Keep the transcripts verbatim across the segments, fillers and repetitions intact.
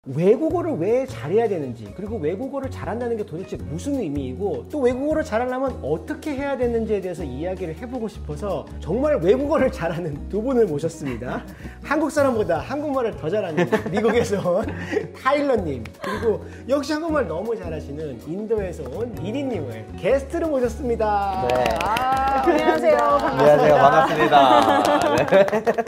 외국어를 왜 잘해야 되는지, 그리고 외국어를 잘한다는 게 도대체 무슨 의미이고, 또 외국어를 잘하려면 어떻게 해야 되는지에 대해서 이야기를 해보고 싶어서 정말 외국어를 잘하는 두 분을 모셨습니다. 한국 사람보다 한국말을 더 잘하는 미국에서 온 타일러님, 그리고 역시 한국말 너무 잘하시는 인도에서 온 이리님을 게스트로 모셨습니다. 네. 아, 안녕하세요. 안녕하세요. 반갑습니다. 네.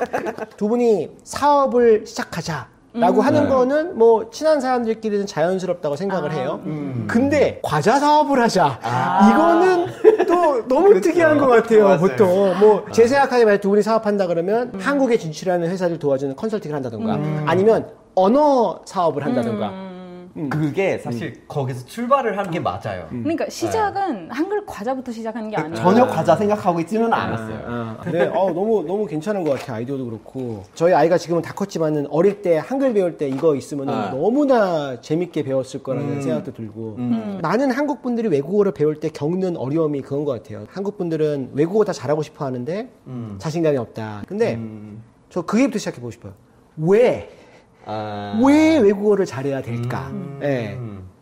두 분이 사업을 시작하자 라고 음. 하는 네. 거는 뭐 친한 사람들끼리는 자연스럽다고 생각을 아. 해요. 음. 근데 과자 사업을 하자. 아. 이거는 또 너무 그렇죠. 특이한 것 같아요. 맞아요. 보통 뭐 제 생각하기에 만약 두 분이 사업한다 그러면 음. 한국에 진출하는 회사를 도와주는 컨설팅을 한다던가 음. 아니면 언어 사업을 한다던가. 음. 음. 그게 사실 음. 거기서 출발을 한 게 맞아요. 음. 그러니까 시작은 네. 한글 과자부터 시작하는 게 아니에요. 전혀 과자 생각하고 있지는 않았어요. 아, 아. 네, 어, 너무 너무 괜찮은 것 같아요. 아이디어도 그렇고. 저희 아이가 지금은 다 컸지만은 어릴 때 한글 배울 때 이거 있으면 아. 너무나 재밌게 배웠을 거라는 음. 생각도 들고. 음. 많은 한국 분들이 외국어를 배울 때 겪는 어려움이 그건 것 같아요. 한국 분들은 외국어 다 잘하고 싶어 하는데 음. 자신감이 없다. 근데 음. 저 그 얘기부터 시작해 보고 싶어요. 왜? 아. 왜 외국어를 잘해야 될까? 음. 네.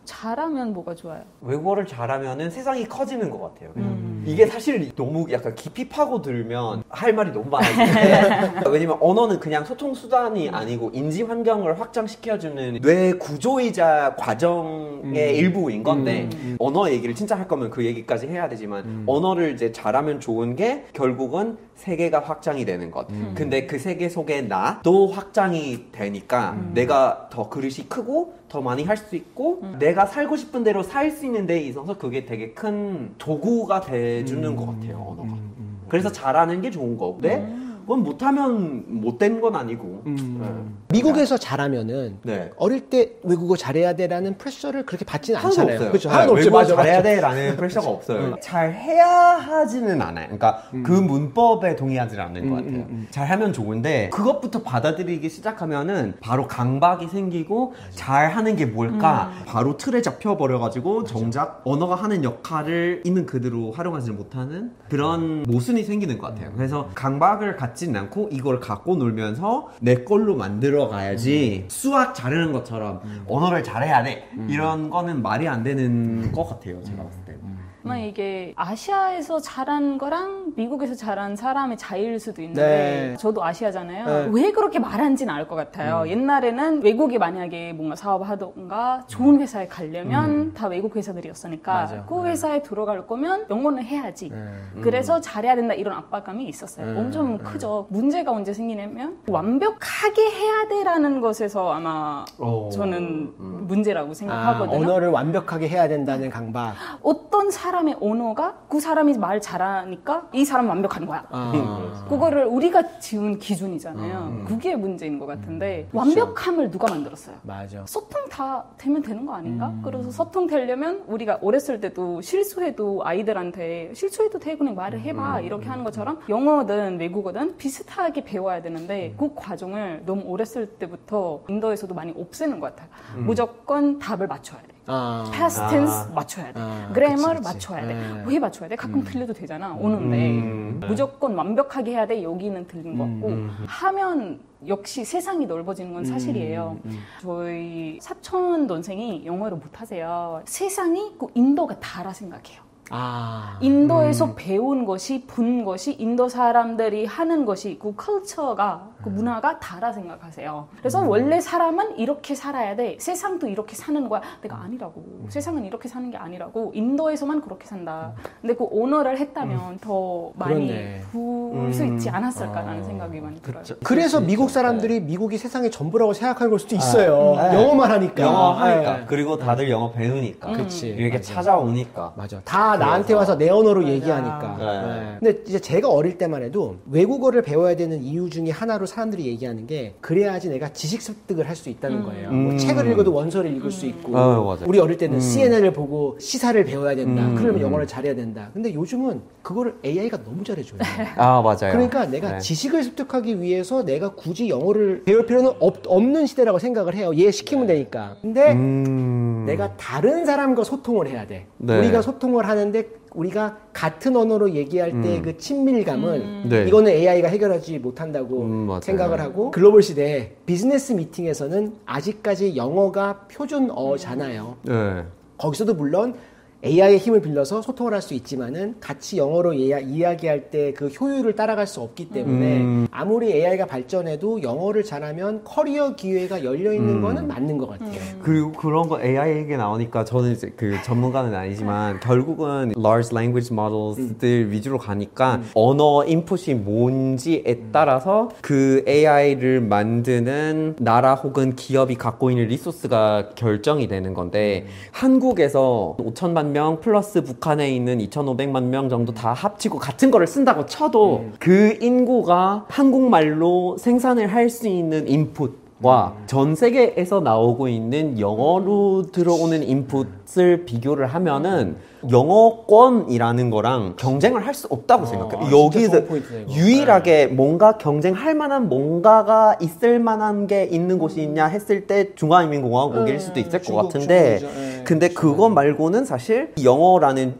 잘하면 뭐가 좋아요? 외국어를 잘하면은 세상이 커지는 것 같아요. 음. 이게 사실 너무 약간 깊이 파고들면 할 말이 너무 많아요. 왜냐면 언어는 그냥 소통 수단이 아니고 인지 환경을 확장시켜주는 뇌 구조이자 과정의 음. 일부인 건데 음. 언어 얘기를 진짜 할 거면 그 얘기까지 해야 되지만 음. 언어를 이제 잘하면 좋은 게 결국은 세계가 확장이 되는 것. 음. 근데 그 세계 속에 나도 확장이 되니까 음. 내가 더 그릇이 크고 더 많이 할 수 있고 음. 내가 살고 싶은 대로 살 수 있는 데에 있어서 그게 되게 큰 도구가 돼주는 음. 것 같아요, 언어가. 음, 음. 그래서 잘하는 게 좋은 거고 근데 음. 그건 못하면 못된 건 아니고 음. 미국에서 잘하면은 네. 어릴 때 외국어 잘해야 돼라는 프레셔를 그렇게 받지는 하나도 않잖아요. 없어요. 그렇죠. 네, 하나도 없죠. 외국어 맞아, 잘해야 맞아. 돼라는 프레셔가 없어요. 음. 잘해야 하지는 않아요. 그러니까 음. 그 문법에 동의하지 않는 것 음, 같아요. 음, 음. 잘하면 좋은데 그것부터 받아들이기 시작하면은 바로 강박이 생기고 잘하는 게 뭘까 음. 바로 틀에 잡혀버려가지고 정작 언어가 하는 역할을 있는 그대로 활용하지 못하는 그런 모순이 생기는 것 같아요. 그래서 강박을 갖지는 않고 이걸 갖고 놀면서 내 걸로 만들어 가야지 수학 잘하는 것처럼 언어를 잘해야 돼 이런 거는 말이 안 되는 것 같아요. 제가 봤을 때는. 아마 이게 아시아에서 자란 거랑 미국에서 자란 사람의 차이일 수도 있는데 네. 저도 아시아잖아요. 네. 왜 그렇게 말하는지는 알 것 같아요. 음. 옛날에는 외국에 만약에 뭔가 사업을 하던가 좋은 회사에 가려면 음. 다 외국 회사들이었으니까 맞아. 그 회사에 들어갈 거면 영어는 해야지. 네. 그래서 잘해야 된다 이런 압박감이 있었어요. 음. 엄청 크죠. 문제가 언제 생기냐면 완벽하게 해야 돼라는 것에서 아마 어. 저는 음. 문제라고 아, 생각하거든요. 언어를 완벽하게 해야 된다는 강박. 어떤 사람의 언어가 그 사람이 말 잘하니까 이 사람 완벽한 거야. 아. 그거를 우리가 지은 기준이잖아요. 음. 그게 문제인 것 같은데 그렇죠. 완벽함을 누가 만들었어요? 맞아. 소통 다 되면 되는 거 아닌가? 음. 그래서 소통 되려면 우리가 어렸을 때도 실수해도 아이들한테 실수해도 돼 그냥 말을 해봐 음. 이렇게 하는 것처럼 영어든 외국어든 비슷하게 배워야 되는데 그 과정을 너무 어렸을 때부터 인도에서도 많이 없애는 것 같아요. 음. 무조건 답을 맞춰야 돼. 아. past 아. tense 맞춰야 돼. 아, 그래머를 그치, 그치. 맞춰야 돼. 네. 왜 맞춰야 돼? 가끔 음. 틀려도 되잖아. 오는데 음. 무조건 완벽하게 해야 돼. 여기는 틀린 것 같고 음. 하면 역시 세상이 넓어지는 건 사실이에요. 음, 음. 저희 사촌 동생이 영어를 못하세요. 세상이 그 인도가 다라 생각해요. 아. 인도에서 음. 배운 것이, 본 것이, 인도 사람들이 하는 것이, 그 컬처가, 그 문화가 다라 생각하세요. 그래서 음. 원래 사람은 이렇게 살아야 돼. 세상도 이렇게 사는 거야. 내가 아니라고. 세상은 이렇게 사는 게 아니라고. 인도에서만 그렇게 산다. 근데 그 언어를 했다면 더 많이 그렇네. 부을 수 있지 않았을까라는 어. 생각이 많이 들어요. 그래서 미국 사람들이 미국이 세상의 전부라고 생각하는 걸 수도 있어요. 네. 영어만 하니까. 영어 하니까 네. 그리고 다들 영어 배우니까 음. 그치. 이렇게 맞아. 찾아오니까 맞아. 다 나한테 와서 내 언어로 맞아. 얘기하니까. 네. 네. 근데 이제 제가 어릴 때만 해도 외국어를 배워야 되는 이유 중에 하나로 사람들이 얘기하는 게 그래야지 내가 지식 습득을 할 수 있다는 음. 거예요. 음. 뭐 책을 읽어도 원서를 읽을 수 음. 있고. 어, 맞아. 우리 어릴 때는 음. 씨엔엔을 보고 시사를 배워야 된다. 음. 그러면 영어를 잘해야 된다. 근데 요즘은 그거를 에이아이가 너무 잘해줘요. 아 맞아요. 그러니까 내가 네. 지식을 습득하기 위해서 내가 굳이 영어를 배울 필요는 없, 없는 시대라고 생각을 해요. 얘 시키면 되니까. 근데 음... 내가 다른 사람과 소통을 해야 돼. 네. 우리가 소통을 하는데 우리가 같은 언어로 얘기할 때 그 친밀감은 음. 네. 이거는 에이아이가 해결하지 못한다고 음, 맞아요. 생각을 하고 글로벌 시대에 비즈니스 미팅에서는 아직까지 영어가 표준어잖아요. 네. 거기서도 물론 에이아이의 힘을 빌려서 소통을 할 수 있지만은 같이 영어로 이야, 이야기할 때 그 효율을 따라갈 수 없기 때문에 음. 아무리 에이아이가 발전해도 영어를 잘하면 커리어 기회가 열려 있는 음. 거는 맞는 것 같아요. 그리고 그런 거 에이아이 얘기 나오니까 저는 이제 그 전문가는 아니지만 결국은 large language models들 위주로 가니까 언어 인풋이 뭔지에 따라서 그 에이아이를 만드는 나라 혹은 기업이 갖고 있는 리소스가 결정이 되는 건데 한국에서 오천만 명 플러스 북한에 있는 이천오백만 명 정도 다 합치고 같은 거를 쓴다고 쳐도 음. 그 인구가 한국말로 생산을 할 수 있는 인풋 와, 전 세계에서 나오고 있는 영어로 들어오는 인풋을 비교를 하면은 영어권이라는 거랑 경쟁을 할 수 없다고 어, 생각해요. 아, 진짜 여기서 좋은 포인트네, 이거. 유일하게 뭔가 경쟁할 만한 뭔가가 있을 만한 게 있는 곳이 있냐 했을 때 중화인민공화국일 음, 수도 있을 것 중국, 같은데 중국이죠. 예, 근데 그거 말고는 사실 영어라는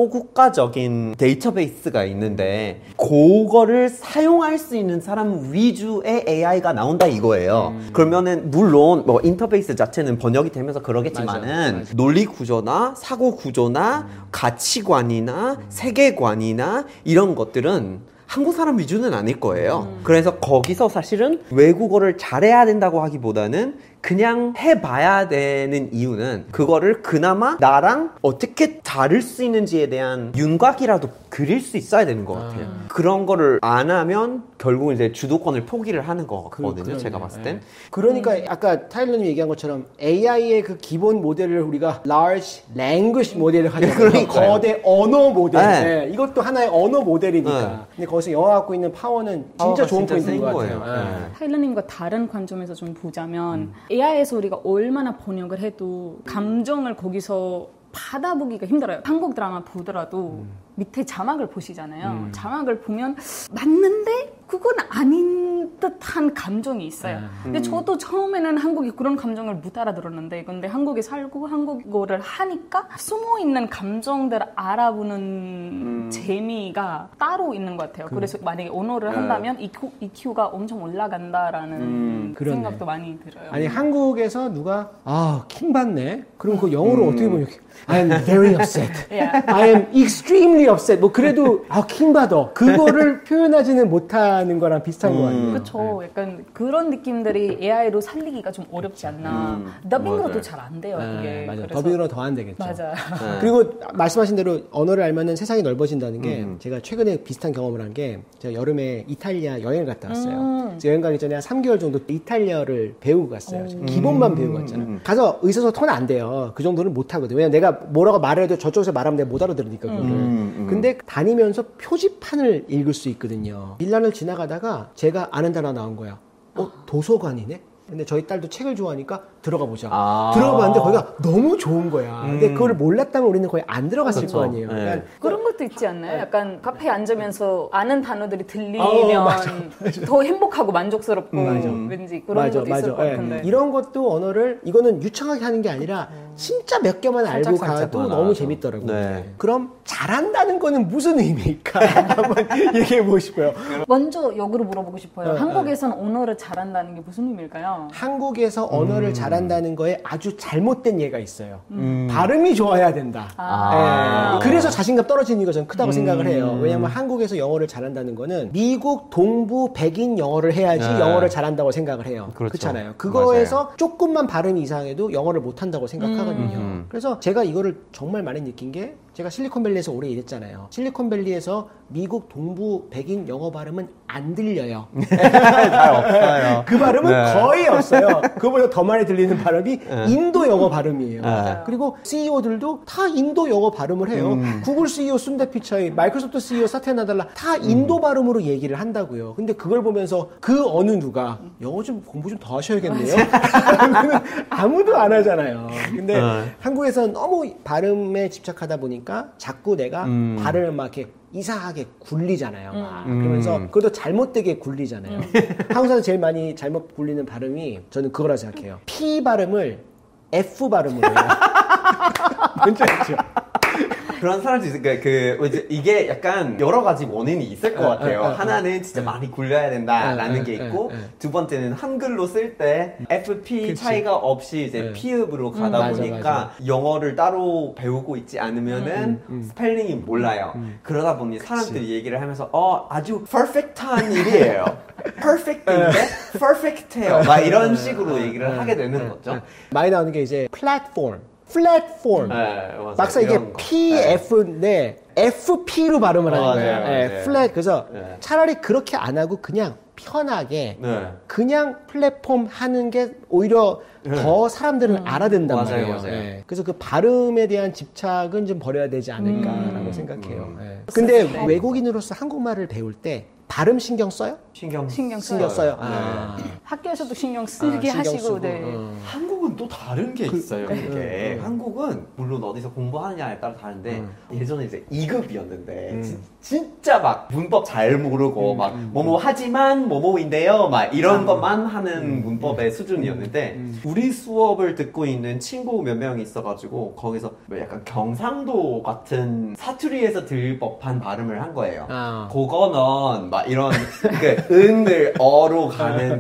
초국가적인 데이터베이스가 있는데 그거를 사용할 수 있는 사람 위주의 에이아이가 나온다 이거예요. 음. 그러면은 물론 뭐 인터페이스 자체는 번역이 되면서 그러겠지만은 맞아, 맞아. 논리 구조나 사고 구조나 음. 가치관이나 세계관이나 이런 것들은 한국 사람 위주는 아닐 거예요. 음. 그래서 거기서 사실은 외국어를 잘해야 된다고 하기보다는 그냥 해봐야 되는 이유는 그거를 그나마 나랑 어떻게 다를 수 있는지에 대한 윤곽이라도 그릴 수 있어야 되는 것 같아요. 아. 그런 거를 안 하면 결국 이제 주도권을 포기를 하는 것 같거든요. 그러네요. 제가 봤을 땐. 예. 그러니까 아까 타일러님 얘기한 것처럼 에이아이의 그 기본 모델을 우리가 large language 모델을 하잖아요. 그러니까요. 거대 언어 모델. 네. 예, 이것도 하나의 언어 모델이니까. 네. 근데 거기서 영어 갖고 있는 파워는 진짜 파워가 좋은 진짜 포인트인 센 것 거예요. 같아요. 예. 네. 타일러님과 다른 관점에서 좀 보자면 에이아이에서 우리가 얼마나 번역을 해도 감정을 거기서 받아보기가 힘들어요. 한국 드라마 보더라도 음. 밑에 자막을 보시잖아요. 자막을 보면 맞는데 그건 아닌 듯한 감정이 있어요. 음. 근데 저도 처음에는 한국이 그런 감정을 못 알아들었는데 근데 한국에 살고 한국어를 하니까 숨어있는 감정들 알아보는 음. 재미가 따로 있는 것 같아요. 그래서 만약에 언어를 네. 한다면 이큐, 이큐가 엄청 올라간다라는 음, 그러네. 생각도 많이 들어요. 아니 한국에서 누가 아 킹받네? 그럼 그 영어로 어떻게 번역해? I'm very upset. Yeah. I am extremely upset. 뭐 그래도 아 킹받어. 그거를 표현하지는 못하는 거랑 비슷한 거 같아요. 그렇죠. 약간 그런 느낌들이 에이아이로 살리기가 좀 어렵지 않나. 더빙으로도 맞아요. 잘 안 돼요. 네, 그게. 맞아요. 그래서- 더빙으로 더 안 되겠죠. 맞아요. 그리고 말씀하신 대로 언어를 알면은 세상이 넓어진다는 게 제가 최근에 비슷한 경험을 한 게 제가 여름에 이탈리아 여행을 갔다 왔어요. 음. 그래서 여행 가기 전에 한 삼 개월 정도 이탈리아를 배우고 갔어요. 기본만 배우고 갔잖아요. 가서 의사소통은 안 돼요. 그 정도는 못 하거든요. 왜냐면 내가 뭐라고 말을 해도 저쪽에서 말하면 내가 못 알아들으니까 그거를. 근데 다니면서 표지판을 읽을 수 있거든요. 밀란을 지나가다가 제가 아는 단어 나온 거야. 어? 도서관이네? 근데 저희 딸도 책을 좋아하니까 들어가 보자. 아. 들어가 봤는데 거기가 너무 좋은 거야. 근데 그걸 몰랐다면 우리는 거의 안 들어갔을 그렇죠. 거 아니에요. 네. 그러니까 그런 것도 있지 않나요? 약간 카페에 앉으면서 아는 단어들이 들리면 어, 맞아, 더 행복하고 만족스럽고 맞아. 왠지 그런 것도 있을 것 예. 같은데. 이런 것도 언어를 이거는 유창하게 하는 게 아니라 진짜 몇 개만 알고 살짝 가도 살짝만 너무 알아서. 재밌더라고요. 네. 그럼 잘한다는 거는 무슨 의미일까? 한번 얘기해 보고 싶어요. 먼저 역으로 물어보고 싶어요. 어, 한국에서는 언어를 잘한다는 게 무슨 의미일까요? 한국에서 언어를 잘한다는 거에 아주 잘못된 예가 있어요. 음. 발음이 좋아야 된다. 아. 예. 그래서 자신감 떨어지는 이가 저는 크다고 생각을 해요. 왜냐하면 한국에서 영어를 잘한다는 거는 미국 동부 백인 영어를 해야지 네. 영어를 잘한다고 생각을 해요. 그렇죠. 그렇잖아요. 그거에서 조금만 발음이 이상해도 영어를 못한다고 생각하거든요. 음. 그래서 제가 이거를 정말 많이 느낀 게 제가 실리콘밸리에서 오래 일했잖아요. 실리콘밸리에서 미국 동부 백인 영어 발음은 안 들려요. 잘 없어요. 그 발음은 네. 거의 없어요. 그거보다 더 많이 들리는 발음이 인도 영어 발음이에요. 네. 그리고 씨이오들도 다 인도 영어 발음을 해요. 음. 구글 씨이오 순대 피차이, 마이크로소프트 씨이오 사티아 나델라 다 인도 발음으로 얘기를 한다고요. 근데 그걸 보면서 그 어느 누가 영어 좀 공부 좀 더 하셔야겠네요. 아무도 안 하잖아요. 근데 네. 한국에서는 너무 발음에 집착하다 보니까 자꾸 내가 음. 발음을 막 이렇게 이상하게 굴리잖아요. 막. 음. 그러면서 그것도 잘못되게 굴리잖아요. 한국에서 제일 많이 잘못 굴리는 발음이 저는 그거라 생각해요. P 발음을 F 발음으로 해요. 뭔지 알죠? 그런 사람도 있으니까 그 이제 이게 약간 여러 가지 원인이 있을 것 같아요. 에, 에, 에, 하나는 진짜 많이 굴려야 된다라는 에, 게 에, 있고 에, 에. 두 번째는 한글로 쓸 때 에프피 그치. 차이가 없이 이제 에. 피읍으로 가다 음, 맞아, 보니까 맞아. 영어를 따로 배우고 있지 않으면은 음, 음. 스펠링이 몰라요. 음. 그러다 보니 사람들이 얘기를 하면서 어 아주 퍼펙트한 일이에요. 퍼펙트인데 퍼펙트해요. 막 이런 식으로 얘기를 하게 되는 거죠. 많이 나오는 게 이제 플랫폼, 플랫폼. 네, 맞아요. 막상 이게 이런 거. 피에프인데 에프피로 발음을 하는 맞아요, 거예요. 예, 맞아요. 플랫. 그래서 네. 차라리 그렇게 안 하고 그냥 편하게 네. 그냥 플랫폼 하는 게 오히려 더 사람들은 알아듣는단 맞아요, 말이에요. 맞아요. 예. 그래서 그 발음에 대한 집착은 좀 버려야 되지 않을까라고 음. 생각해요. 음. 예. 근데 네. 외국인으로서 한국말을 배울 때 발음 신경 써요? 신경 신경 신경 써요. 네. 아. 학교에서도 신경 아, 쓰게 신경 하시고 쓰고. 네. 어. 한국은 또 다른 게 있어요. 음, 이게 음. 한국은 물론 어디서 공부하느냐에 따라 다른데 음. 예전에 이제 이 급이었는데 음. 진, 진짜 막 문법 잘 모르고 막 뭐뭐 하지만 뭐뭐인데요 막 이런 것만 하는 문법의 수준이었는데 우리 수업을 듣고 있는 친구 몇 명이 있어가지고 거기서 뭐 약간 경상도 같은 사투리에서 들을 법한 발음을 한 거예요. 아. 그거는 막 이런 그 은을 어로 가는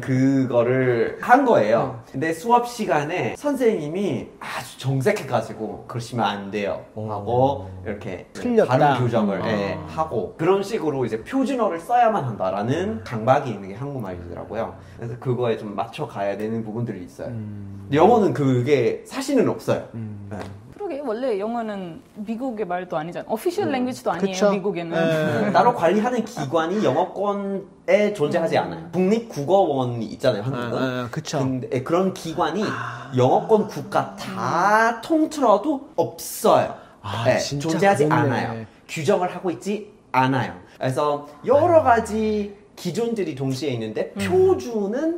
그거를 한 거예요. 근데 수업 시간에 선생님이 아주 정색해가지고 그러시면 안 돼요 하고 이렇게 틀렸다. 발음 교정을 음. 예, 하고 그런 식으로 이제 표준어를 써야만 한다라는 강박이 있는 게 한국말이더라고요. 그래서 그거에 좀 맞춰 가야 되는 부분들이 있어요. 근데 영어는 그게 사실은 없어요. 네. 그러게 원래 영어는 미국의 말도 아니잖아. 오피셜 랭귀지도 아니에요. 그쵸. 미국에는. 예. 따로 관리하는 기관이 영어권에 존재하지 않아요. 국립국어원이 있잖아요, 한국은. 아, 아, 그쵸. 근데 예, 그런 기관이 영어권 국가 다 통틀어도 없어요. 아, 네, 진짜 존재하지 그렇네. 않아요. 규정을 하고 있지 않아요. 그래서 여러 가지 기준들이 동시에 있는데 표준은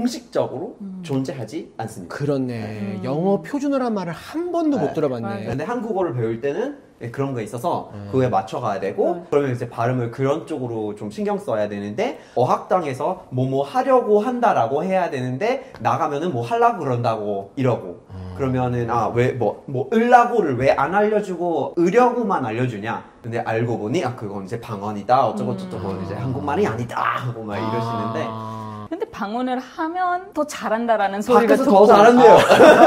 공식적으로 존재하지 않습니다. 그렇네. 영어 표준어란 말을 한 번도 못 들어봤네. 근데 한국어를 배울 때는 그런 거 있어서 그거에 맞춰가야 되고 그러면 이제 발음을 그런 쪽으로 좀 신경 써야 되는데 어학당에서 뭐 뭐 하려고 한다라고 해야 되는데 나가면은 뭐 하려고 그런다고 이러고 그러면은 아 왜 뭐 뭐 을라고를 왜 안 알려주고 으려고만 알려주냐 근데 알고 보니 아 그건 이제 방언이다 어쩌고 저쩌고 이제 한국말이 아니다 하고 막 이러시는데 아. 근데 방언을 하면 더 잘한다라는 소리가 밖에서 듣고 더 잘한대요.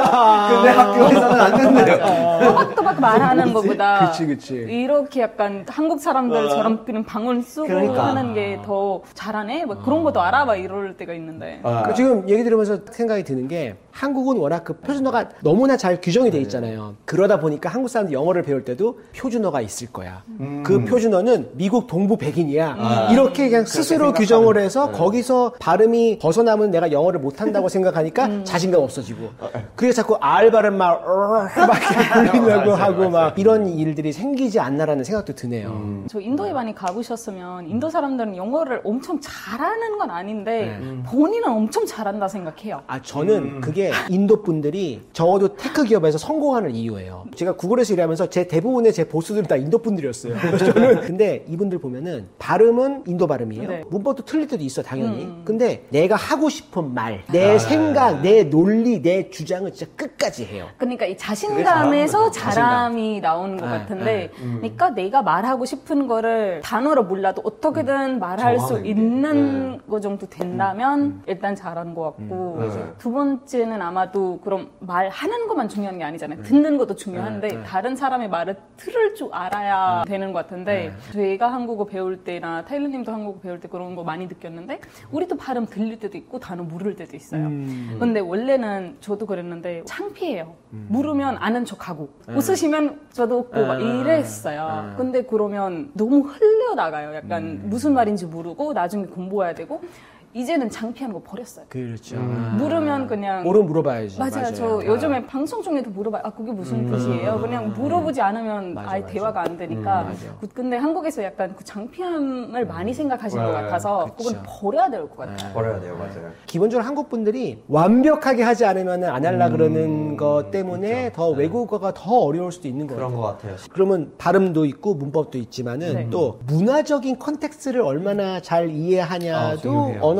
근데 학교에서는 안 된대요. 또박또박 말하는 것보다 그치, 그치. 이렇게 약간 한국 사람들처럼 그냥 방언 쓰고 그러니까. 하는 게 더 잘하네? 막 그런 것도 알아봐 이럴 때가 있는데 아. 그 지금 얘기 들으면서 생각이 드는 게 한국은 워낙 그 표준어가 너무나 잘 규정이 돼 있잖아요. 그러다 보니까 한국 사람들이 영어를 배울 때도 표준어가 있을 거야. 음. 그 표준어는 미국 동부 백인이야. 아. 이렇게 그냥 스스로 생각하는. 규정을 해서 거기서 발음이 벗어나면 내가 영어를 못한다고 생각하니까 자신감 없어지고. 그래서 자꾸 R 발음 막, 막 이렇게 돌리려고 맞아요, 하고 맞아요. 막 이런 일들이 생기지 않나라는 생각도 드네요. 저 인도에 많이 가보셨으면 인도 사람들은 영어를 엄청 잘하는 건 아닌데 네. 본인은 엄청 잘한다 생각해요. 아, 저는 그게 인도 분들이 적어도 테크 기업에서 성공하는 이유예요. 제가 구글에서 일하면서 제 대부분의 제 보스들이 다 인도 분들이었어요. 저는 근데 이분들 보면은 발음은 인도 발음이에요. 네. 문법도 틀릴 때도 있어, 당연히. 음. 근데 내가 하고 싶은 말, 내 생각, 내 논리, 내 주장을 진짜 끝까지 해요. 그러니까 이 자신감에서 그게 자랑이 나오는 것 네, 같은데, 그러니까 내가 말하고 싶은 거를 단어로 몰라도 어떻게든 말할 수 정하는 게. 있는 거 정도 된다면 일단 잘하는 것 같고, 맞아요. 두 번째는 아마도 그럼 말하는 것만 중요한 게 아니잖아요. 듣는 것도 중요한데 다른 사람의 말을 들을 줄 알아야 되는 것 같은데, 저희가 한국어 배울 때나 타일러님도 한국어 배울 때 그런 거 많이 느꼈는데, 우리도 발음 들릴 때도 있고 단어 모를 때도 있어요. 근데 원래는 저도 그랬는데 창피해요. 물으면 아는 척하고 웃으시면 저도 웃고 막 이랬어요. 근데 그러면 너무 흘려나가요. 약간 무슨 말인지 모르고 나중에 공부해야 되고 이제는 창피한 거 버렸어요. 그렇죠. 물으면 그냥 뭐로 물어봐야지. 맞아요. 저 요즘에 방송 중에도 물어봐요. 아, 그게 무슨 뜻이에요? 그냥 물어보지 않으면 맞아, 아예 맞아. 대화가 안 되니까. 음, 맞아. 그- 근데 한국에서 약간 그 창피함을 많이 생각하시는 것 네, 같아서 그쵸. 그건 버려야 될 것 같아요. 버려야 돼요, 맞아요. 기본적으로 한국 분들이 완벽하게 하지 않으면 안 하려 그러는 것 때문에 더 외국어가 더 어려울 수도 있는 것 그런 같아요. 것 같아요. 그러면 발음도 있고 문법도 있지만은 네. 또 문화적인 컨텍스트를 얼마나 잘 아, 이해하냐도 중요해요. 언어를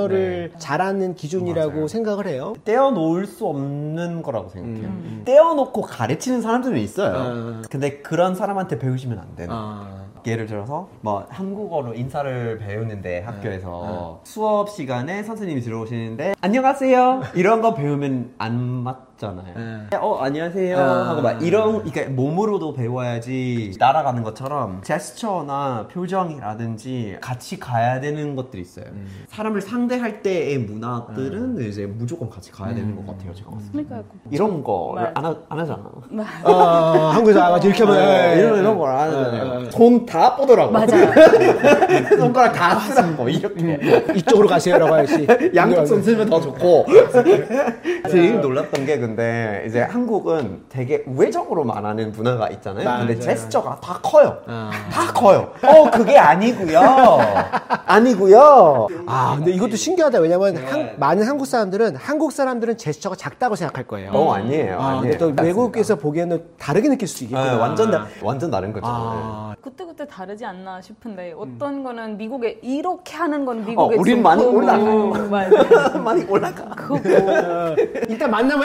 언어를 잘하는 기준이라고 맞아요. 생각을 해요. 떼어놓을 수 없는 거라고 생각해요. 음. 떼어놓고 가르치는 사람들은 있어요. 아. 근데 그런 사람한테 배우시면 안 되는. 아. 예를 들어서 뭐 한국어로 인사를 배우는데 학교에서 수업 시간에 선생님이 들어오시는데 안녕하세요 이런 거 배우면 안 맞잖아요. 어 안녕하세요 아. 하고 막 이런 그러니까 몸으로도 배워야지 따라가는 것처럼 제스처나 표정이라든지 같이 가야 되는 것들이 있어요. 음. 사람을 상대할 때의 문화들은 이제 무조건 같이 가야 되는 것 같아요. 제가 봤을 때. 그러니까 이런 거를 안, 하, 안 하잖아. 어, 한국에서 아마 이렇게 하면 네, 이런 이런 걸 안 하잖아요. 손 다 뻗으라고. 맞아요. 손가락 다 쓰라고 이렇게. 이쪽으로 가세요라고 하지. 양쪽 손 쓰면 더 좋고. 제일 놀랐던 게 근데 이제 한국은 되게 우회적으로 말하는 문화가 있잖아요. 맞아요. 근데 제스처가 다 커요. 아. 다 커요. 어 그게 아니고요. 아니고요. 아, 근데 이것도 신기하다. 왜냐면 네. 한- 많은 한국 사람들은 한국 사람들은 제스처가 작다고 생각할 거예요. 어 아니에요. 아, 아니에요. 근데 또 맞습니다. 외국에서 보기에는 다르게 느낄 수 네, 있겠구나. 완전 다, 완전 다른 거죠. 아, 그때그때 다르지 않나 싶은데 어떤 거는 미국에 이렇게 하는 건 어, 미국에 우린 좀 많이 보고, 올라가요. 맞아요. 네. 많이 올라가. 일단 만나면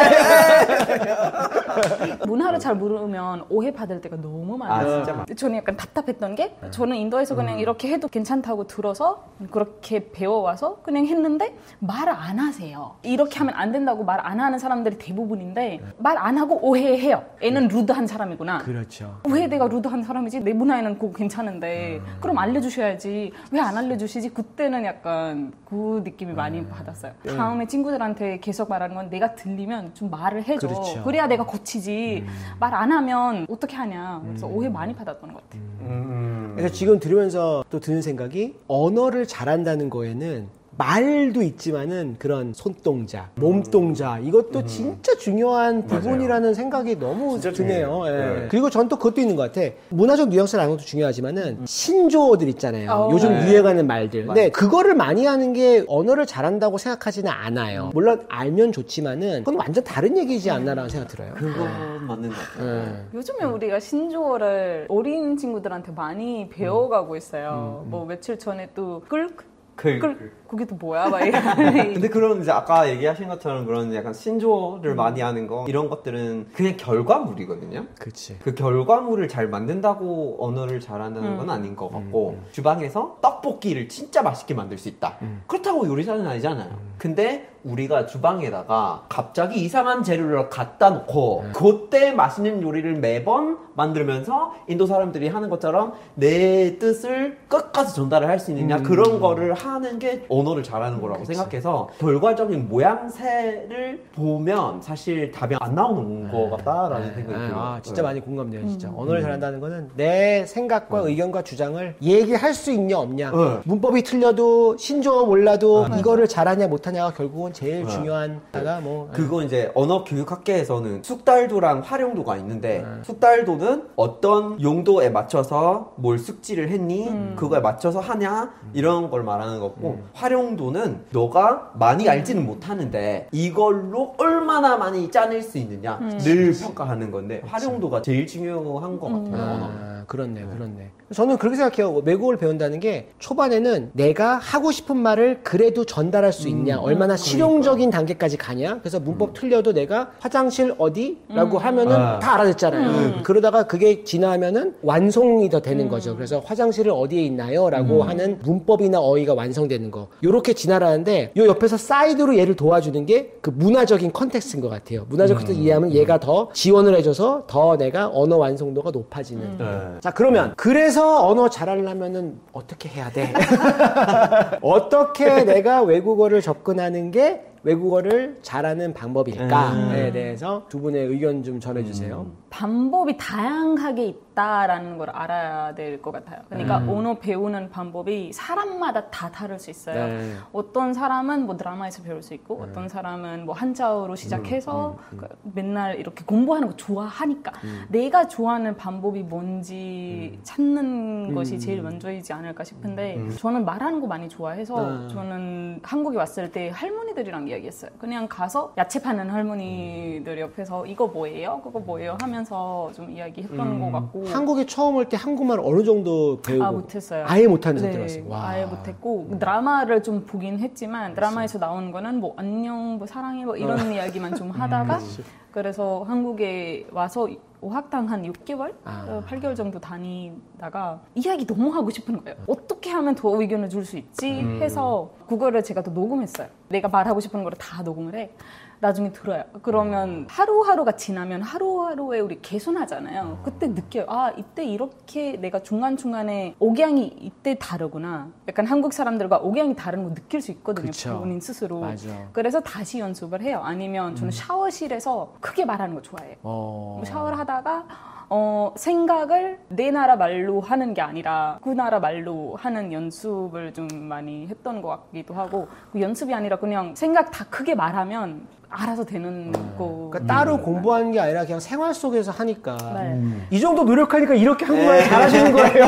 문화를 잘 모르면 오해받을 때가 너무 많아요. 아, 진짜 많아요. 저는 약간 답답했던 게 저는 인도에서 그냥 이렇게 해도 괜찮다고 들어서 그렇게 배워와서 그냥 했는데 말을 안 하세요. 이렇게 하면 안 된다고 말 안 하는 사람들이 대부분인데 말 안 하고 오해해요. 얘는 루드한 사람이구나. 그렇죠. 왜 내가 루드한 사람이지? 내 문화에는 그거 괜찮은데 그럼 알려주셔야지. 왜 안 알려주시지? 그때는 약간 그 느낌이 많이 받았어요. 다음에 친구들한테 계속 말하는 건 내가 들리면 좀 말을 해줘. 그렇죠. 그래야 내가 고치지. 말 안 하면 어떻게 하냐. 그래서 오해 많이 받았던 것 같아요. 음. 그래서 지금 들으면서 또 드는 생각이 언어를 잘한다는 거에는 말도 있지만은 그런 손동작, 몸동작 이것도 진짜 중요한 부분이라는 생각이 너무 진짜 드네요. 중요해요. 예. 네. 그리고 전 또 그것도 있는 것 같아. 문화적 뉘앙스를 아는 것도 중요하지만은 신조어들 있잖아요. 어, 요즘 네. 유행하는 말들. 근데 그거를 많이 하는 게 언어를 잘한다고 생각하지는 않아요. 물론 알면 좋지만은 그건 완전 다른 얘기지 않나라는 생각 들어요. 그거 맞는 것 같아요. 예. 요즘에 우리가 신조어를 어린 친구들한테 많이 배워가고 있어요. 뭐 며칠 전에 또 끌, 그, 끌, 그게 또 뭐야? 막 이런. 근데 그런 이제 아까 얘기하신 것처럼 그런 약간 신조어를 많이 하는 거 이런 것들은 그냥 결과물이거든요. 그렇지. 그 결과물을 잘 만든다고 언어를 잘한다는 건 아닌 것 같고 주방에서 떡볶이를 진짜 맛있게 만들 수 있다. 그렇다고 요리사는 아니잖아요. 근데 우리가 주방에다가 갑자기 이상한 재료를 갖다 놓고 그때 맛있는 요리를 매번 만들면서 인도 사람들이 하는 것처럼 내 뜻을 끝까지 전달을 할 수 있느냐 그런 거를 하는 게 언어를 잘하는 거라고 생각해서 결과적인 모양새를 보면 사실 답이 안 나오는 것 같다라는 생각이 들어요. 아, 진짜 네. 많이 공감돼요, 진짜. 언어를 잘한다는 거는 내 생각과 의견과 주장을 얘기할 수 있냐, 없냐. 네. 문법이 틀려도, 신조어 몰라도, 이거를 잘하냐, 못하냐가 결국은 제일 네. 중요한 다가 뭐. 그거 이제 언어 교육학계에서는 숙달도랑 활용도가 있는데 숙달도는 어떤 용도에 맞춰서 뭘 숙지를 했니 그거에 맞춰서 하냐 이런 걸 말하는 거고 활용도는 너가 많이 알지는 못하는데 이걸로 얼마나 많이 짜낼 수 있느냐 늘 평가하는 건데 활용도가 제일 중요한 것 같아요. 언어. 아, 그렇네, 그렇네. 저는 그렇게 생각해요. 외국어를 배운다는 게 초반에는 내가 하고 싶은 말을 그래도 전달할 수 있냐, 얼마나 실용적인 단계까지 가냐. 그래서 문법 틀려도 내가 화장실 어디라고 하면은 아. 다 알아듣잖아요. 그러다가 그게 지나면은 완성이 더 되는 거죠. 그래서 화장실은 어디에 있나요?라고 하는 문법이나 어휘가 완성되는 거. 요렇게 진화하는데 요 옆에서 사이드로 얘를 도와주는 게 그 문화적인 컨텍스트인 것 같아요. 문화적 컨텍스트 이해하면 얘가 더 지원을 해줘서 더 내가 언어 완성도가 높아지는. 네. 자, 그러면 그래서 언어 잘하려면은 어떻게 해야 돼? 어떻게 내가 외국어를 접근하는 게 외국어를 잘하는 방법일까에 대해서 두 분의 의견 좀 전해주세요. 방법이 다양하게 있다라는 걸 알아야 될 것 같아요. 그러니까 언어 배우는 방법이 사람마다 다 다를 수 있어요. 네. 어떤 사람은 뭐 드라마에서 배울 수 있고 어떤 사람은 뭐 한자어로 시작해서 그 맨날 이렇게 공부하는 거 좋아하니까 내가 좋아하는 방법이 뭔지 찾는 것이 제일 먼저이지 않을까 싶은데 저는 말하는 거 많이 좋아해서 저는 한국에 왔을 때 할머니들이랑 이야기했어요. 그냥 가서 야채 파는 할머니들 옆에서 이거 뭐예요? 그거 뭐예요? 하면서 좀 이야기했던 음. 것 같고. 한국에 처음 올 때 한국말 어느 정도 배우고? 아, 못했어요. 아예 못하는 네, 상태였어요. 와. 아예 못했고 드라마를 좀 보긴 했지만 드라마에서 나오는 거는 뭐 안녕, 뭐 사랑해, 뭐 이런 어. 이야기만 좀 하다가 그래서 한국에 와서 어학당 한 육 개월, 아. 팔 개월 정도 다니다가 이야기 너무 하고 싶은 거예요. 어떻게 하면 더 의견을 줄 수 있지 음. 해서 그거를 제가 또 녹음했어요. 내가 말하고 싶은 거를 다 녹음을 해. 나중에 들어요. 그러면 하루하루가 지나면 하루하루에 우리 개선하잖아요. 그때 느껴요. 아, 이때 이렇게 내가 중간중간에 억양이 이때 다르구나. 약간 한국 사람들과 억양이 다른 거 느낄 수 있거든요. 그쵸. 본인 스스로. 맞아. 그래서 다시 연습을 해요. 아니면 저는 샤워실에서 크게 말하는 거 좋아해요. 어. 샤워를 하다가 어, 생각을 내 나라 말로 하는 게 아니라 그 나라 말로 하는 연습을 좀 많이 했던 것 같기도 하고 그 연습이 아니라 그냥 생각 다 크게 말하면 알아서 되는 거. 그러니까 따로 공부하는 게 아니라 그냥 생활 속에서 하니까 네. 이 정도 노력하니까 이렇게 한국말 잘하시는 거예요.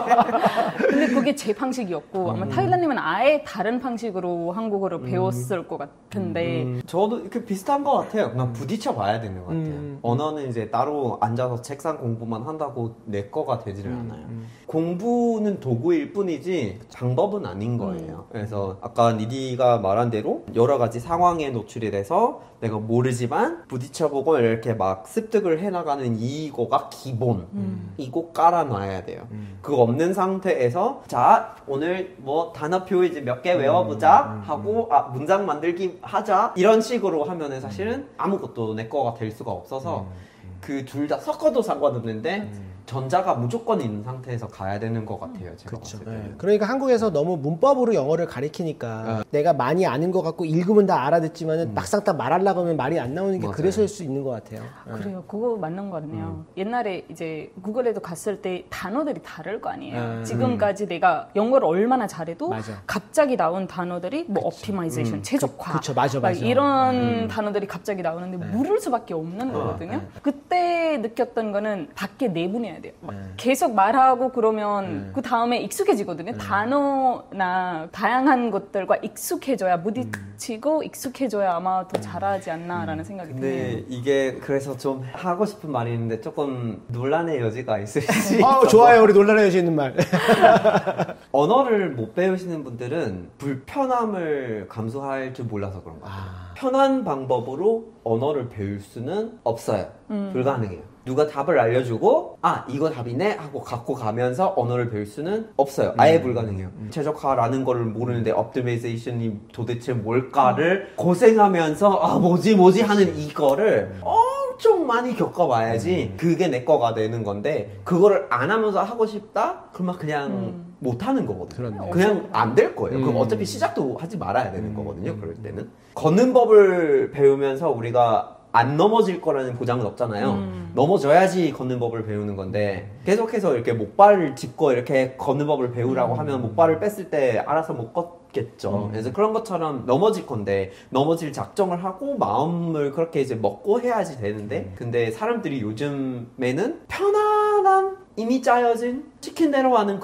근데 그게 제 방식이었고 아마 타일러님은 아예 다른 방식으로 한국어를 배웠을 것 같은데 음, 저도 이렇게 비슷한 것 같아요. 그냥 부딪혀 봐야 되는 것 같아요. 음. 언어는 이제 따로 앉아서 책상 공부만 한다고 내 거가 되지를 않아요. 공부는 도구일 뿐이지 방법은 아닌 거예요. 그래서 아까 니디가 말한 대로 여러 가지 상황에 노출이 돼서 내가 모르지만 부딪혀보고 이렇게 막 습득을 해나가는 이거가 기본. 음. 이거 깔아놔야 돼요. 그거 없는 상태에서 자 오늘 뭐 단어표 이제 몇 개 외워보자 하고 아 문장 만들기 하자 이런 식으로 하면은 사실은 아무것도 내 거가 될 수가 없어서 그 둘 다 섞어도 상관없는데 전자가 무조건 있는 상태에서 가야 되는 것 같아요. 제가 그렇죠. 봤을 때는. 그러니까 한국에서 너무 문법으로 영어를 가리키니까 내가 많이 아는 것 같고 읽으면 다 알아듣지만 막상 딱 말하려고 하면 말이 안 나오는 게 맞아요. 그래서일 수 있는 것 같아요. 그래요. 그거 맞는 거 같네요. 옛날에 이제 구글에도 갔을 때 단어들이 다를 거 아니에요. 음. 지금까지 내가 영어를 얼마나 잘해도 맞아. 갑자기 나온 단어들이 뭐 optimization, 음. 최적화, 그- 그쵸. 맞아, 막 맞아. 이런 단어들이 갑자기 나오는데 물을 수밖에 없는 어, 거거든요. 네. 그때 느꼈던 거는 밖에 내보내야 돼요. 막 계속 말하고 그러면 그 다음에 익숙해지거든요. 단어나 다양한 것들과 익숙해져야 부딪히고 익숙해져야 아마 더 잘하지 않나라는 생각이 드네요. 근데 이게 그래서 좀 하고 싶은 말이 있는데 조금 논란의 여지가 있을 수 있어서 아, 좋아요. 우리 논란의 여지 있는 말. 언어를 못 배우시는 분들은 불편함을 감수할 줄 몰라서 그런 것 같아요. 편한 방법으로 언어를 배울 수는 없어요. 불가능해요. 누가 답을 알려주고 아 이거 답이네 하고 갖고 가면서 언어를 배울 수는 없어요. 아예 불가능해요. 최적화라는 거를 모르는데 optimization이 도대체 뭘까를 고생하면서 아 뭐지 뭐지 하는 이거를 엄청 많이 겪어봐야지 그게 내 거가 되는 건데 그거를 안 하면서 하고 싶다? 그러면 그냥 못 하는 거거든요. 그렇네. 그냥 안 될 거예요. 음. 그럼 어차피 시작도 하지 말아야 되는 거거든요. 그럴 때는 걷는 법을 배우면서 우리가 안 넘어질 거라는 보장은 없잖아요. 음. 넘어져야지 걷는 법을 배우는 건데 계속해서 이렇게 목발을 짚고 이렇게 걷는 법을 배우라고 하면 목발을 뺐을 때 알아서 못 걷겠죠. 그래서 그런 것처럼 넘어질 건데 넘어질 작정을 하고 마음을 그렇게 이제 먹고 해야지 되는데 근데 사람들이 요즘에는 편안한 이미 짜여진 치킨 대로 하는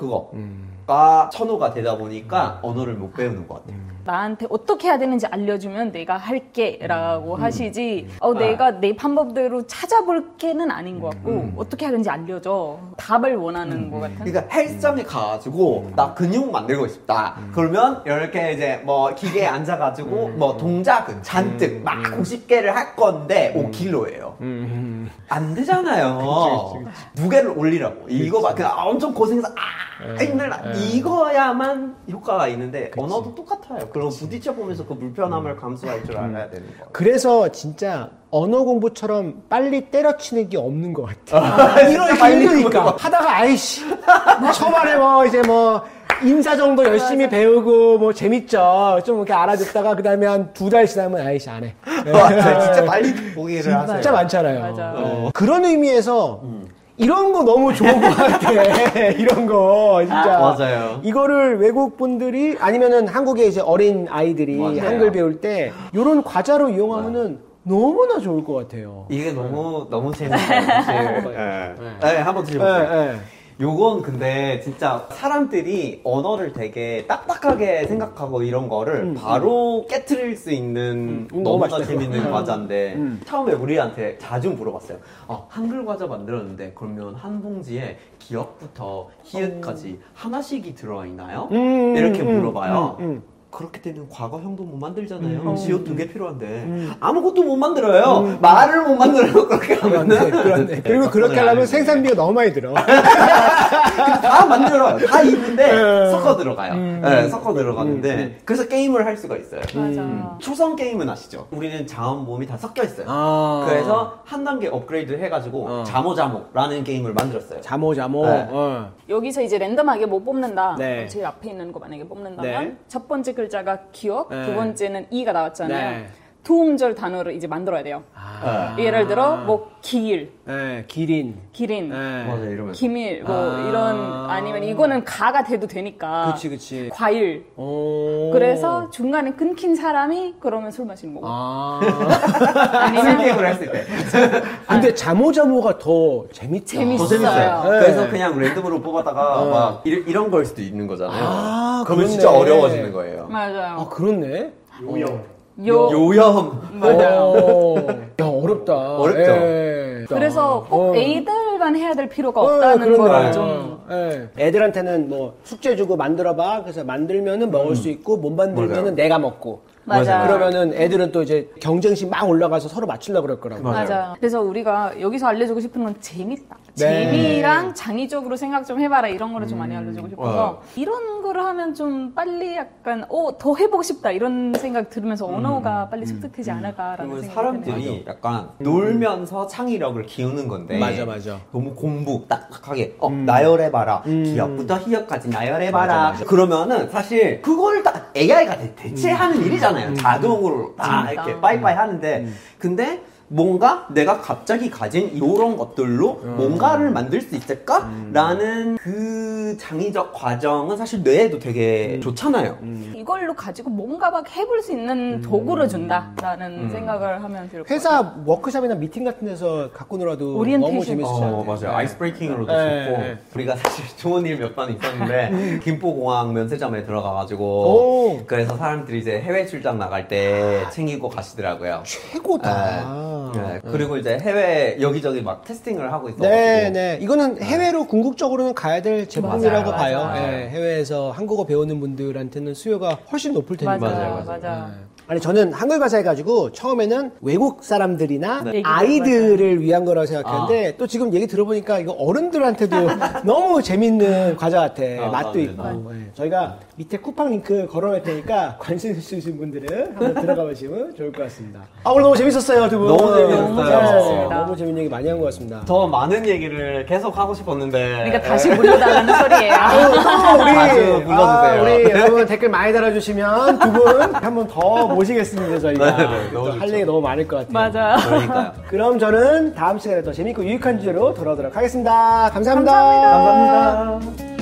그거가 선호가 되다 보니까 언어를 못 배우는 것 같아요. 나한테 어떻게 해야 되는지 알려주면 내가 할게 라고 음. 하시지 어, 내가 내 방법대로 찾아볼게는 아닌 것 같고 어떻게 하는지 알려줘 답을 원하는 것 같은 그러니까 헬스장에 가가지고 나 근육 만들고 싶다. 그러면 이렇게 이제 뭐 기계에 앉아가지고 뭐 동작은 잔뜩 막 오십 개를 할 건데 오 킬로예요. 안 되잖아요. 무게를 올리라고. 이거 막 그냥 엄청 고생해서 아 힘들다. 이거야만 효과가 있는데 언어도 똑같아요. 그럼 부딪혀 보면서 그 불편함을 감수할 줄 알아야 되는 거예요. 그래서 진짜 언어 공부처럼 빨리 때려치는 게 없는 것 같아. 이렇게 힘드니까. 하다가 아이씨. 초반에 뭐 이제 뭐 인사 정도 열심히 배우고 뭐 재밌죠. 좀 이렇게 알아듣다가 그 다음에 한 두 달 지나면 아이씨 안 해. 맞아요. 진짜 빨리 포기를 하세요. 진짜 많잖아요. 맞아. 어. 그런 의미에서 이런 거 너무 좋은 것 같아. 이런 거 진짜. 맞아요. 이거를 외국 분들이 아니면은 한국의 이제 어린 아이들이 맞아요. 한글 배울 때 이런 과자로 이용하면은 너무나 좋을 것 같아요. 이게 너무 너무 재밌어요. 사실. 네. 네, 한번 드셔보세요. 네, 네. 요건 근데 진짜 사람들이 언어를 되게 딱딱하게 생각하고 이런 거를 음, 바로 깨트릴 수 있는 음, 너무 너무나 맛있다. 재밌는 과자인데 음. 처음에 우리한테 자주 물어봤어요. 어, 한글 과자 만들었는데 그러면 한 봉지에 기억부터 히읗까지 하나씩이 들어가 있나요? 음, 이렇게 음, 물어봐요. 음, 음. 그렇게 되면 과거형도 못 만들잖아요. 음. 지읒 두 개 필요한데 아무것도 못 만들어요. 말을 못 만들어요. 그렇게 하면은. 그렇네, 그렇네. 그리고 그렇게 하려면 생산비가 너무 많이 들어. 다 만들어요. 다 있는데 음. 섞어 들어가요. 음. 네, 섞어 들어가는데 음. 그래서 게임을 할 수가 있어요. 맞아. 초성 게임은 아시죠? 우리는 자음 모음이 다 섞여 있어요. 아. 그래서 한 단계 업그레이드 해가지고 어. 자모자모라는 게임을 만들었어요. 자모 자모. 네. 어. 여기서 이제 랜덤하게 뭐 뽑는다. 네. 제일 앞에 있는 거 만약에 뽑는다면 네. 첫 번째 글자가 기억, 네. 두 번째는 이가 나왔잖아요. 네. 두 음절 단어를 이제 만들어야 돼요. 아. 예를 들어 뭐 길, 네, 기린. 기린, 네. 맞아 이러면서. 기밀 뭐 아. 이런 아니면 이거는 가가 돼도 되니까. 그치, 그치. 과일. 오. 그래서 중간에 끊긴 사람이 그러면 술 마시는 거고. 아. 무슨 게임을 했을 때. 근데 자모 자모가 더 재밌다. 재밌어요. 더 재밌어요. 네. 그래서 그냥 랜덤으로 뽑았다가 막 이, 이런 걸 수도 있는 거잖아요. 아, 그러면 그렇네. 진짜 어려워지는 거예요. 맞아요. 아, 그렇네. 요영. 요. 요염. 맞아요. 오. 야, 어렵다. 어렵죠? 예. 그래서 꼭 어. 에이들만 해야 될 필요가 어, 없다는 그러네. 거를 좀. 예. 애들한테는 뭐 숙제 주고 만들어봐. 그래서 만들면은 먹을 수 있고 못 만들면은 맞아요. 내가 먹고. 맞아. 그러면은 애들은 또 이제 경쟁심 막 올라가서 서로 맞추려고 그럴 거라고. 맞아요. 맞아요. 그래서 우리가 여기서 알려주고 싶은 건 재밌다. 네. 재미랑 장의적으로 생각 좀 해봐라 이런 거를 좀 많이 알려주고 싶어서 어. 이런 거를 하면 좀 빨리 약간 어, 더 해보고 싶다 이런 생각 들으면서 언어가 빨리 습득되지 않을까라는 그러면 생각이 드네요. 사람들이 약간 놀면서 창의력을 키우는 건데 맞아, 맞아. 너무 공부 딱딱하게 어 나열해봐라 기억부터 희역까지 나열해봐라 맞아, 맞아. 그러면은 사실 그거를 딱 에이아이가 대체하는 일이잖아요. 자동으로 다 진짜. 이렇게 빠이빠이 하는데 근데 뭔가 내가 갑자기 가진 이런 것들로 뭔가를 만들 수 있을까? 라는 그 창의적 과정은 사실 뇌에도 되게 좋잖아요. 이걸로 가지고 뭔가 막 해볼 수 있는 도구를 준다라는 생각을 하면 좋을 것 회사 같아요. 워크숍이나 미팅 같은 데서 갖고 놀아도 오리엔테이션. 너무 재밌을 것 어, 같아요. 맞아요. 아이스 브레이킹으로도 네, 좋고 네. 우리가 사실 좋은 일 몇 번 있었는데 김포공항 면세점에 들어가가지고 오. 그래서 사람들이 이제 해외 출장 나갈 때 챙기고 가시더라고요. 최고다. 네. 그리고 이제 해외 여기저기 막 테스팅을 하고 있어가지고 네, 네. 이거는 해외로 궁극적으로는 가야 될 제품이라고 맞아요, 봐요. 맞아요. 예, 해외에서 한국어 배우는 분들한테는 수요가 훨씬 높을 테니까. 맞아요, 맞아요, 맞아요. 아니 저는 한글 과자 해가지고 처음에는 외국 사람들이나 네. 아이들을 위한 거라고 생각했는데 또 지금 얘기 들어보니까 이거 어른들한테도 너무 재밌는 과자 같아. 아, 맛도 네, 있고. 예. 저희가 밑에 쿠팡 링크 걸어놓을 테니까 관심 있으신 분들은 한번 들어가 보시면 좋을 것 같습니다. 아 오늘 너무 재밌었어요 두 분. 너무 재밌었어요. 너무 재밌었습니다. 너무 재밌는 얘기 많이 한 것 같습니다. 더 많은 얘기를 계속 하고 싶었는데 그러니까 다시 불러달라는 소리예요. 우리, 자주 불러주세요. 아, 우리 여러분 댓글 많이 달아주시면 두 분 한 번 더 모시겠습니다 저희가. 네, 네, 너무 또 할 얘기 너무 많을 것 같아요. 맞아. 그러니까요. 그럼 저는 다음 시간에 더 재밌고 유익한 주제로 돌아오도록 하겠습니다 감사합니다. 감사합니다. 감사합니다.